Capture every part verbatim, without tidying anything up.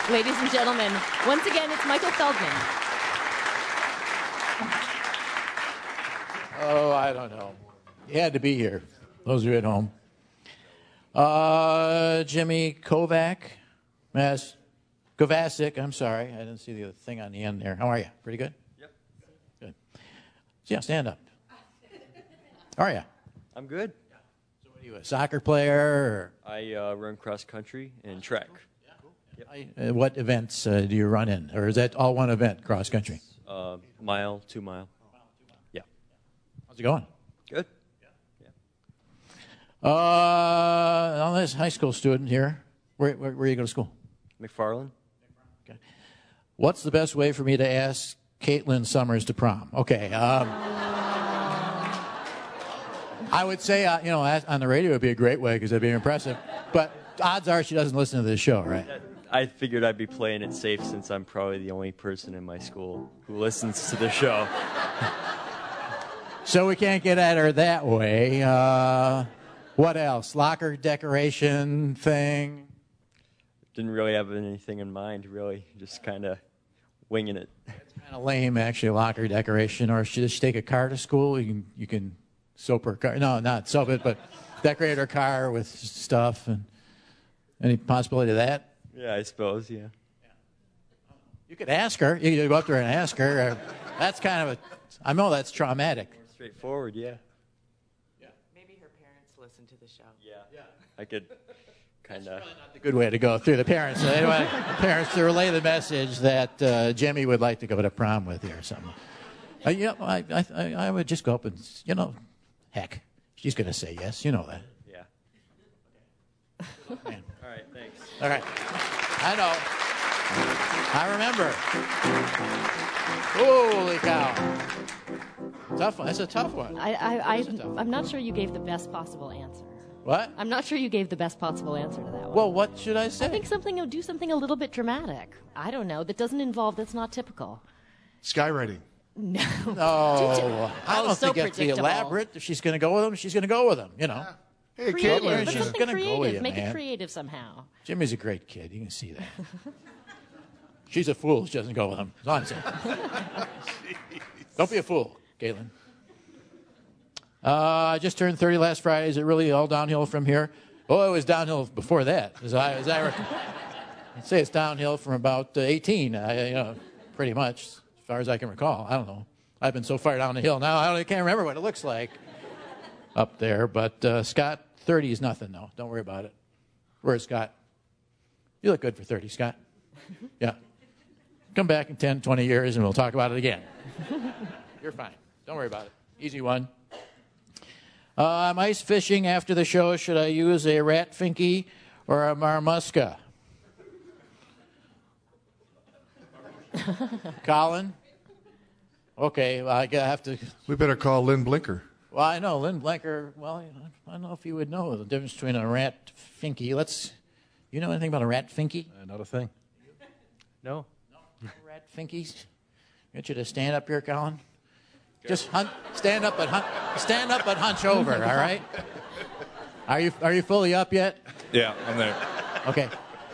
Ladies and gentlemen, once again, it's Michael Feldman. Oh, I don't know. He had to be here. Those of you at home. Uh, Jimmy Kovac. Yes. Kovacic, I'm sorry. I didn't see the thing on the end there. How are you? Pretty good? Yep. Good. Yeah, stand up. How are you? I'm good. So what are you, a soccer player? Or? I uh, run cross country and track. Yeah, cool. Yep. I, uh, what events uh, do you run in? Or is that all one event, cross country? Uh, mile, two mile. Yeah. How's it going? Good. Yeah. Uh, well, this high school student here. Where, where, where are you going to school? McFarland. Okay. What's the best way for me to ask Caitlin Summers to prom? Okay. Um, I would say, uh, you know, on the radio would be a great way because it'd be impressive. But odds are she doesn't listen to this show, right? I figured I'd be playing it safe since I'm probably the only person in my school who listens to the show. So we can't get at her that way. Uh, what else? Locker decoration thing? Didn't really have anything in mind, really. Just kind of winging it. It's kind of lame, actually, locker decoration. Or should she take a car to school? You can you can soap her car. No, not soap it, but decorate her car with stuff. And any possibility of that? Yeah, I suppose, yeah. You could ask her. You could go up there and ask her. Uh, that's kind of a, I know that's traumatic. More straightforward, yeah. Yeah. Maybe her parents listen to the show. Yeah. Yeah. I could kind of. Not the good way to go through the parents. So anyway, parents to relay the message that uh, Jimmy would like to go to prom with you or something. Uh, you know, I, I, I would just go up and, you know, heck, she's going to say yes. You know that. Yeah. Man. All right, thanks. All right. I know. I remember. Holy cow. Tough one. That's a tough one. I, I, I, That is a tough one. I'm not sure you gave the best possible answer. What? I'm not sure you gave the best possible answer to that one. Well, what should I say? I think something, do something a little bit dramatic. I don't know, that doesn't involve, that's not typical. Skywriting. No. No. I don't Oh, so think it has to be predictable. elaborate. If she's going to go with him, she's going to go with him, you know. Hey, Creative, Caitlin. but she's something gonna go creative. with you, Make man. it creative somehow. Jimmy's a great kid. You can see that. She's a fool. She doesn't go with him. That's all I'm saying. Don't be a fool, Caitlin. Uh, I just turned thirty last Friday. Is it really all downhill from here? Oh, it was downhill before that. As I, as I reckon. I'd say it's downhill from about uh, eighteen, I, you know, pretty much, as far as I can recall. I don't know. I've been so far down the hill now, I, don't, I can't remember what it looks like up there. But, uh, Scott, thirty is nothing, though. Don't worry about it. Where's Scott? You look good for thirty, Scott. Yeah. Come back in ten, twenty years, and we'll talk about it again. You're fine. Don't worry about it. Easy one. Uh, I'm ice fishing after the show. Should I use a rat finky or a marmuska? Colin? Okay, well, I have to... We better call Lynn Blinker. Well, I know, Lynn Blanker, well, I don't know if you would know the difference between a rat finky. Let's... You know anything about a rat finky? Uh, not a thing. No. No rat finkies? Get you to stand up here, Colin. Just hunt, stand up but hunt, stand up but hunch over. All right. Are you are you fully up yet? Yeah, I'm there. Okay.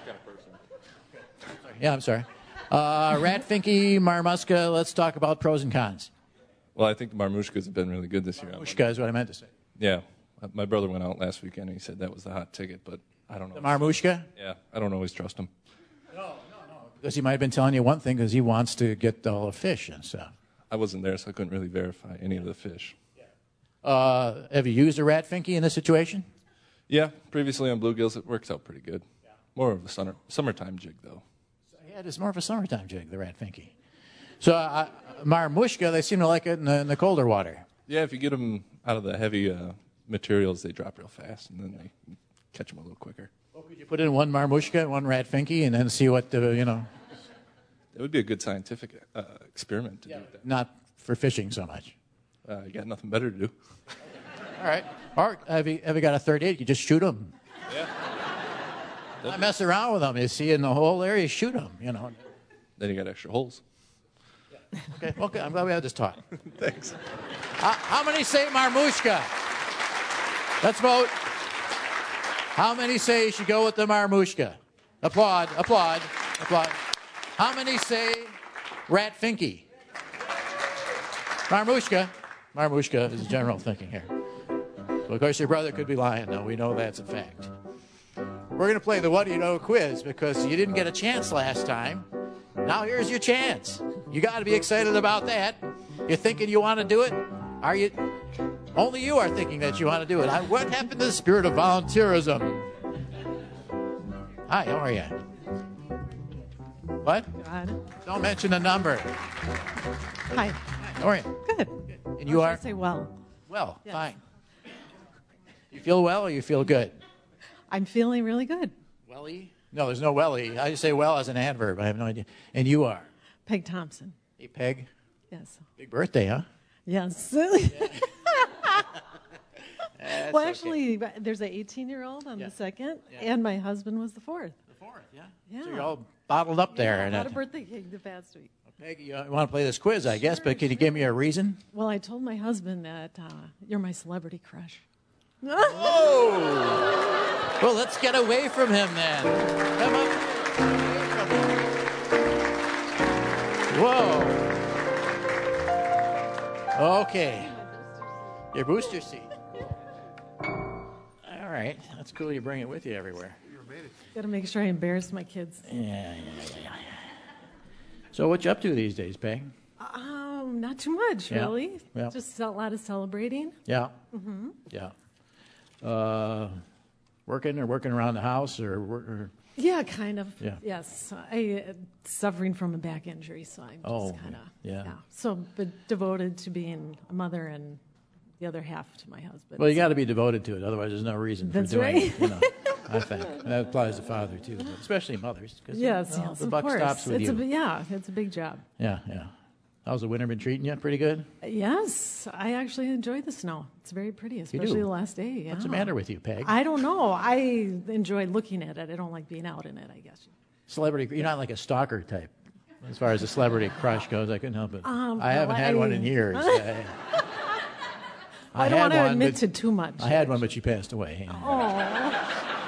Yeah, I'm sorry. Uh, rat finky, marmuska. Let's talk about pros and cons. Well, I think the Marmushkas have been really good this year. Marmushka is what I meant to say. Yeah. My brother went out last weekend and he said that was the hot ticket, but I don't know. The marmushka? Yeah, I don't always trust him. No, no, no. Because he might have been telling you one thing because he wants to get all the fish and stuff. I wasn't there, so I couldn't really verify any of the fish. Uh, have you used a rat finky in this situation? Yeah, previously on bluegills, it works out pretty good. Yeah. More of a summer, summertime jig, though. Yeah, it's more of a summertime jig, the rat finky. So uh, marmushka, they seem to like it in the, in the colder water. Yeah, if you get them out of the heavy uh, materials, they drop real fast, and then they catch them a little quicker. Well, could you put in one marmushka and one rat finky and then see what, the, you know... It would be a good scientific uh, experiment to yeah, do that. Not for fishing so much. Uh, you got nothing better to do. All right. Or have you, have you got a third aid? You just shoot them. Yeah. Not mess around with them. You see in the whole area, shoot them, you know. Then you got extra holes. Yeah. Okay, okay. I'm glad we had this talk. Thanks. Uh, how many say marmushka? Let's vote. How many say you should go with the marmushka? Applaud, applaud. Applause. How many say Rat Finky? Marmushka. Marmushka is general thinking here. Well, of course, your brother could be lying, though. We know that's a fact. We're going to play the What Do You Know quiz because you didn't get a chance last time. Now here's your chance. You got to be excited about that. You're thinking you want to do it? Are you? Only you are thinking that you want to do it. What happened to the spirit of volunteerism? Hi, how are you? What? God. Don't mention the number. Hi. How are you? Good. And you Or should are? I say well. Well, Yes. fine. You feel well or you feel good? I'm feeling really good. Welly? No, there's no welly. I just say well as an adverb. I have no idea. And you are? Peg Thompson. Hey, Peg. Yes. Big birthday, huh? Yes. That's well, okay. actually, there's an eighteen-year-old on Yeah. the second, Yeah. and my husband was the fourth. The fourth, yeah. Yeah. So you're all bottled up there. Yeah, and I had that- a birthday cake the past week. Peg, you want to play this quiz, I guess, Sure, but can you sure. give me a reason? Well, I told my husband that uh, you're my celebrity crush. Oh! Well, let's get away from him then. Come up. Away from him. Whoa. Okay. Your booster seat. All right. That's cool. You bring it with you everywhere. Got to make sure I embarrass my kids. Yeah, yeah, yeah, yeah. So what you up to these days, Peg? Um, not too much, Yeah. really. Yeah. Just a lot of celebrating. Yeah. Mm-hmm. Yeah. Uh, working or working around the house or, wor- or Yeah, kind of. Yeah. Yes, I uh, suffering from a back injury, so I'm Oh, just kind of yeah. So, but devoted to being a mother and the other half to my husband. well, you got to be devoted to it. Otherwise, there's no reason for That's doing right. it. You know, I think that applies to father too, but especially mothers. 'Cause, Yes, you know, yes, the of buck course. stops with it's you. A, yeah, it's a big job. Yeah, yeah. How's the winter been treating you? Pretty good. Yes, I actually enjoy the snow. It's very pretty, especially the last day. Yeah. What's the matter with you, Peg? I don't know. I enjoy looking at it. I don't like being out in it, I guess. Celebrity. You're not like a stalker type. As far as a celebrity crush goes, I couldn't help it. Um, I haven't well, had I- one in years. I, I, don't had want to one, admit but- to too much. I had one, but she passed away. Oh.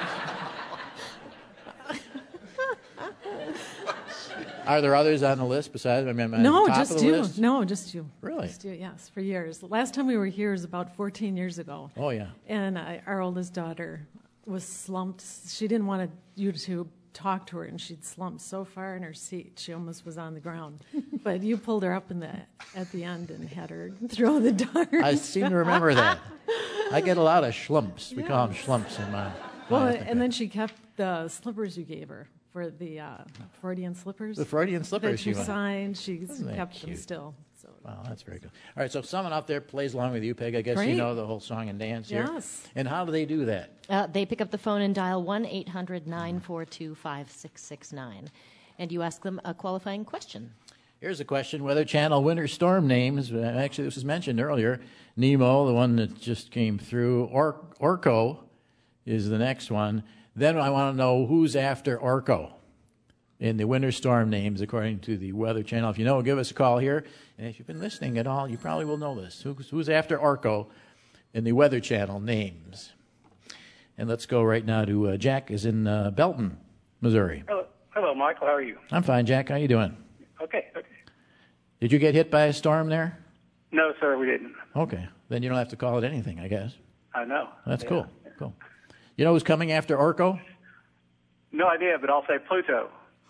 Are there others on the list besides? I mean, am I at No, the top just of the you. list? No, just you. Really? Just you, yes, for years. The last time we were here was about fourteen years ago. Oh yeah. And I, our oldest daughter was slumped. She didn't want you to talk to her, and she'd slumped so far in her seat, she almost was on the ground. But you pulled her up in the at the end and had her throw the dart. I seem to remember that. I get a lot of schlumps. We call them schlumps in my. Well, my and then she kept the slippers you gave her for the uh, Freudian slippers. the Freudian slippers that you she went. signed. She Isn't that kept them cute? still. So. Wow, that's very good. All right, so if someone out there plays along with you, Peg, I guess you Great. know the whole song and dance here. Yes. And how do they do that? Uh, they pick up the phone and dial one eight hundred nine four two five six six nine. And you ask them a qualifying question. Here's a question: Weather Channel winter storm names. uh, Actually, this was mentioned earlier. Nemo, the one that just came through. Or- Orko is the next one. Then I want to know who's after Orko in the winter storm names, according to the Weather Channel. If you know, give us a call here. And if you've been listening at all, you probably will know this. Who's, who's after Orko in the Weather Channel names? And let's go right now to uh, Jack is in uh, Belton, Missouri. Hello, hello, Michael. How are you? I'm fine, Jack. How you doing? Okay. Okay. Did you get hit by a storm there? No, sir, we didn't. Okay. Then you don't have to call it anything, I guess. I know. That's Yeah. cool. Cool. You know who's coming after Orko? No idea, but I'll say Pluto.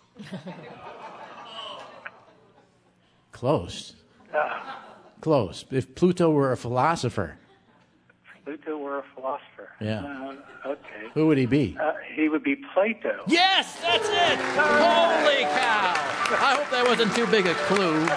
Close. Uh, Close. If Pluto were a philosopher, Pluto were a philosopher. Yeah. Uh, okay. who would he be? Uh, he would be Plato. Yes, that's it! Holy cow! I hope that wasn't too big a clue.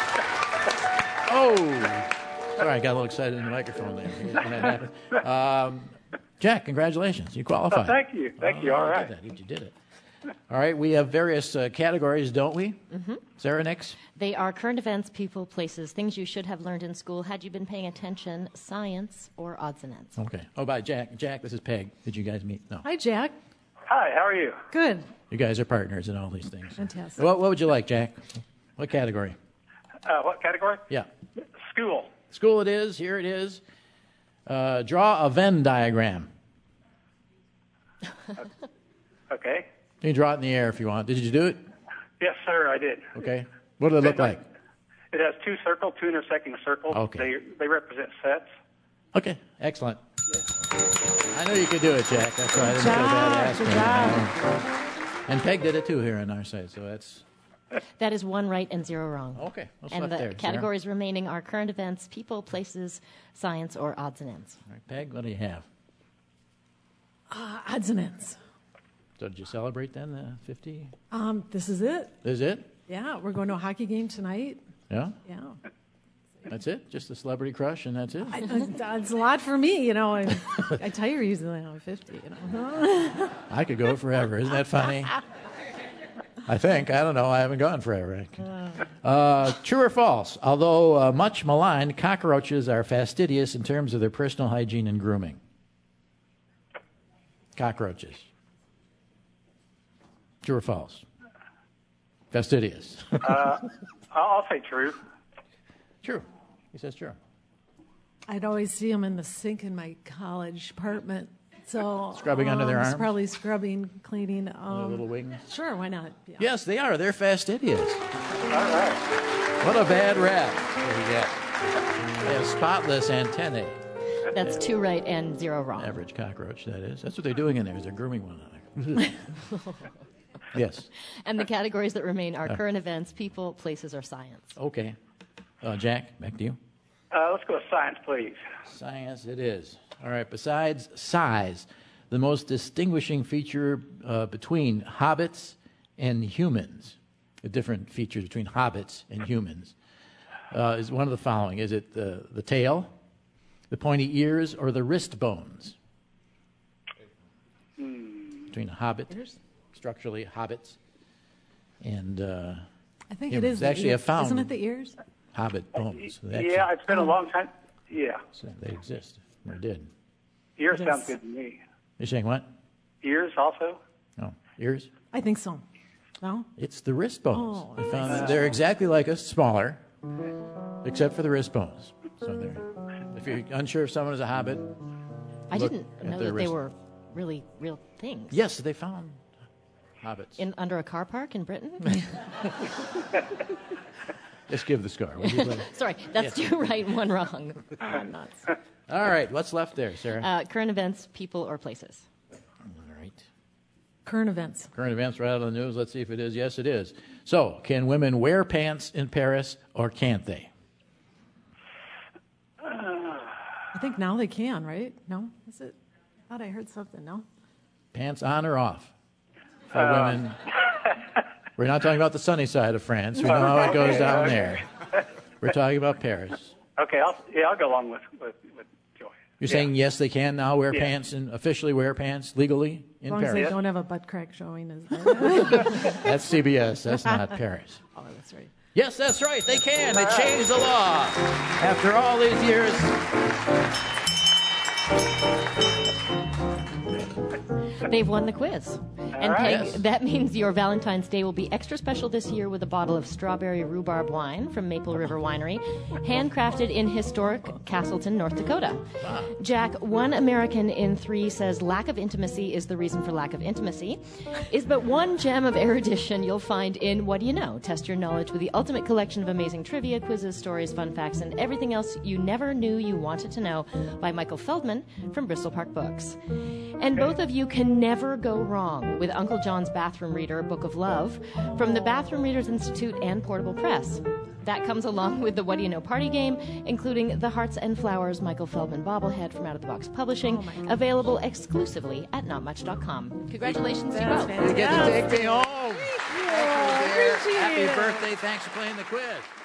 Oh! Sorry, I got a little excited in the microphone there when that happened. Um, Jack, congratulations. You qualified. Oh, thank you. Thank you. Oh, All you right. did that. You did it. All right, we have various uh, categories, don't we? Mm-hmm. Sarah, next? They are current events, people, places, things you should have learned in school had you been paying attention, science, or odds and ends. Okay. Oh, by Jack. Jack, this is Peg. Did you guys meet? No. Hi, Jack. Hi, how are you? Good. You guys are partners in all these things. Fantastic. What, what would you like, Jack? What category? Uh, what category? Yeah. School. School it is. Here it is. Uh, draw a Venn diagram. Okay. You can draw it in the air if you want. Did you do it? Yes, sir, I did. Okay. What do they look like? It has two circles, two intersecting circles. Okay. They they represent sets. Okay, excellent. I know you could do it, Jack. That's why I didn't feel job, bad good asking. And Peg did it too here on our site, so that's That is one right and zero wrong. okay. What's And left the there? Sarah? categories remaining are current events, people, places, science, or odds and ends. All right, Peg, what do you have? Uh, odds and ends. So did you celebrate then the fifty? Um, this is it. Is it? Yeah, we're going to a hockey game tonight. Yeah? Yeah. That's it? Just a celebrity crush and that's it? I, I, it's a lot for me, you know. I, I tire easily on fifty, you know. I could go forever. Isn't that funny? I think. I don't know. I haven't gone forever. Uh, true or false? Although uh, much maligned, cockroaches are fastidious in terms of their personal hygiene and grooming. Cockroaches. True or false? Fastidious. Uh, I'll I'll say true. True. He says true. I'd always see them in the sink in my college apartment. So Scrubbing under their um, arms? Probably scrubbing, cleaning. Their Um, little wings. Sure, why not? Yeah. Yes, they are. They're fastidious. All right. What a bad rap that you get. They have spotless antennae. That's two right and zero wrong. Average cockroach, that is. That's what they're doing in there, is they're grooming one another. Yes. And the categories that remain are current events, people, places, or science. Okay. Uh, Jack, back to you. Uh, let's go with science, please. Science it is. All right, besides size, the most distinguishing feature uh, between hobbits and humans, the different features between hobbits and humans, uh, is one of the following. Is it the, the tail, the pointy ears, or the wrist bones? Hmm. Between a hobbit, structurally hobbits, and uh, I think humans. it is. They the actually ear- have found Isn't it the ears? hobbit bones. They actually- Yeah, it's been a long time. Yeah. so they exist. Or did. Ears Yes. sounds good to me. You're saying what? Ears also? No. Ears? I think so. No? It's the wrist bones. Oh, They found that they're exactly like us, smaller, except for the wrist bones. So they're, if you're unsure if someone is a hobbit, I look didn't at know their that they wrist. were really real things. Yes, they found hobbits. In under a car park in Britain? Just give the score. would you, please? Sorry, that's two right and one wrong. Oh, nuts. All right, what's left there, Sarah? Uh, current events, people, or places. All right. Current events. Current events right out of the news. Let's see if it is. Yes, it is. So, can women wear pants in Paris or can't they? I think now they can, right? No? Is it? I thought I heard something. No? Pants on or off for women? We're not talking about the sunny side of France. We know how it goes down there. We're talking about Paris. Okay, I'll, yeah, I'll go along with, with, with Joy. You're Yeah. saying yes, they can now wear Yeah. pants and officially wear pants legally As in long as they Paris. don't have a butt crack showing. Is that? That's C B S. That's not Paris. Oh, that's right. Yes, that's right. They can. They changed the law after all these years. They've won the quiz. And right. Peg, Yes. that means your Valentine's Day will be extra special this year with a bottle of strawberry rhubarb wine from Maple River Winery, handcrafted in historic Castleton, North Dakota. Jack, one American in three says lack of intimacy is the reason for lack of intimacy. Is but one gem of erudition you'll find in What Do You Know? Test your knowledge with the ultimate collection of amazing trivia, quizzes, stories, fun facts, and everything else you never knew you wanted to know by Michael Feldman from Bristol Park Books. And both of you can never go wrong with Uncle John's Bathroom Reader, Book of Love, from the Bathroom Readers Institute and Portable Press. That comes along with the What Do You Know party game, including the Hearts and Flowers Michael Feldman bobblehead from Out of the Box Publishing, available exclusively at not much dot com. Congratulations to you both. You get to take me home. Thank you, dear. appreciate Happy it. birthday. Thanks for playing the quiz.